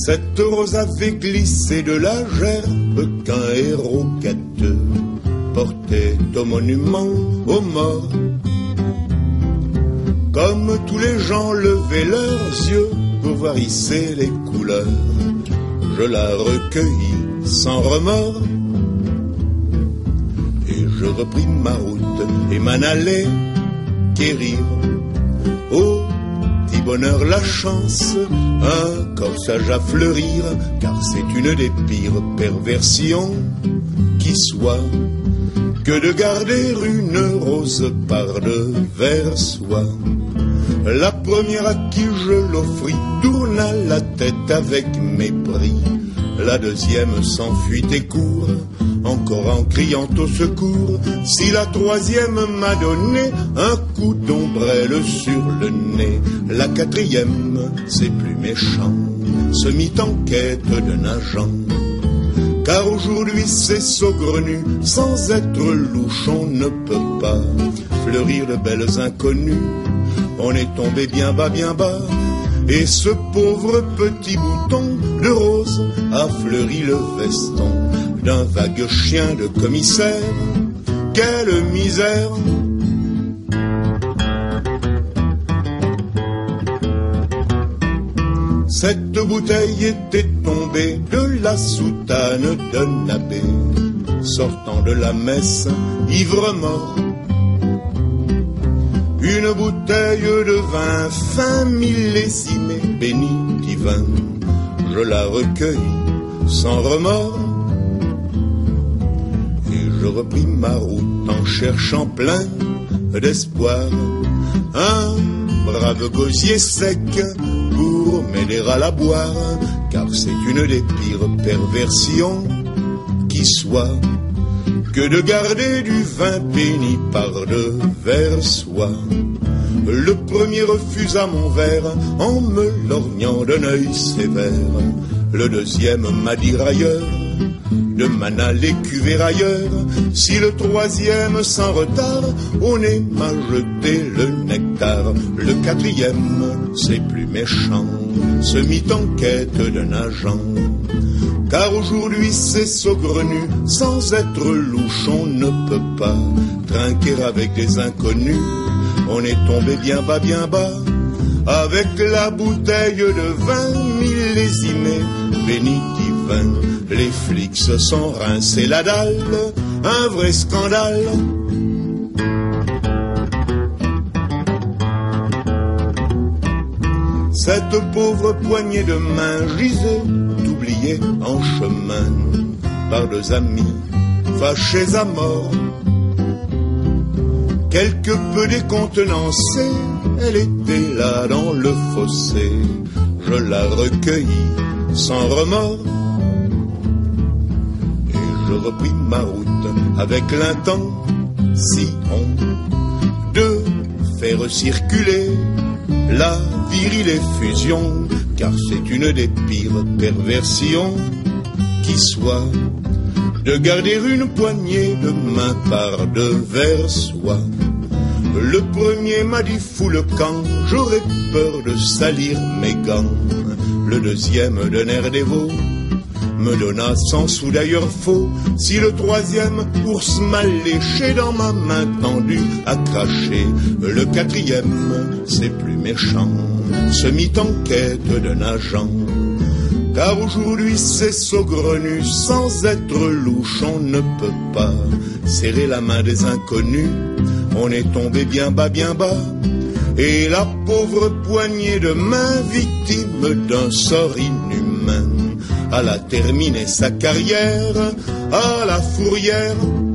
Cette rose avait glissé de la gerbe qu'un héros gâteux portait au monument aux morts. Comme tous les gens levaient leurs yeux pour voir hisser les couleurs, je la recueillis sans remords. Et je repris ma route et m'en allai quérir au petit bonheur la chance, un corsage à fleurir, car c'est une des pires perversions qui soit que de garder une rose par-devers soi. La première à qui je l'offris tourna la tête avec mépris. La deuxième s'enfuit et court, encore en criant au secours. Si la troisième m'a donné un coup d'ombrelle sur le nez, la quatrième, c'est plus méchant, se mit en quête d'un agent. Car aujourd'hui c'est saugrenu, sans être louche on ne peut pas fleurir de belles inconnues. On est tombé bien bas, et ce pauvre petit bouton de rose a fleuri le veston d'un vague chien de commissaire. Quelle misère! Cette bouteille était tombée de la soutane d'un abbé, sortant de la messe, ivre mort. Une bouteille de vin fin millésimé, béni divin, je la recueillis sans remords. Et je repris ma route en cherchant plein d'espoir un brave gosier sec pour m'aider à la boire, car c'est une des pires perversions qui soit que de garder du vin béni par-devers soi. Le premier refusa mon verre en me lorgnant d'un œil sévère. Le deuxième m'a dit railleur de m'en aller cuver ailleurs. Si le troisième sans retard au nez m'a jeté le nectar, le quatrième, c'est plus méchant, se mit en quête d'un agent. Car aujourd'hui c'est saugrenu, sans être louche on ne peut pas trinquer avec des inconnus. On est tombé bien bas, avec la bouteille de vin millésimé, béni divin. Les flics se sont rincés la dalle, un vrai scandale. Cette pauvre poignée de main gisait oubliée en chemin par deux amis fâchés à mort. Quelque peu décontenancée, elle était là dans le fossé. Je la recueillis sans remords. Et je repris ma route avec l'intention de faire circuler la virile effusion, car c'est une des pires perversions qui soit de garder une poignée de main par-devers soi. Le premier m'a dit fous le camp, j'aurais peur de salir mes gants. Le deuxième d'un air dévot me donna 100 sous d'ailleurs faux. Si le troisième ours mal léché dans ma main tendue a craché, le quatrième, c'est plus méchant, se mit en quête d'un agent. Car aujourd'hui c'est saugrenu, sans être louche on ne peut pas serrer la main des inconnus. On est tombé bien bas, et la pauvre poignée de main, victime d'un sort inhumain, elle a terminé sa carrière à la fourrière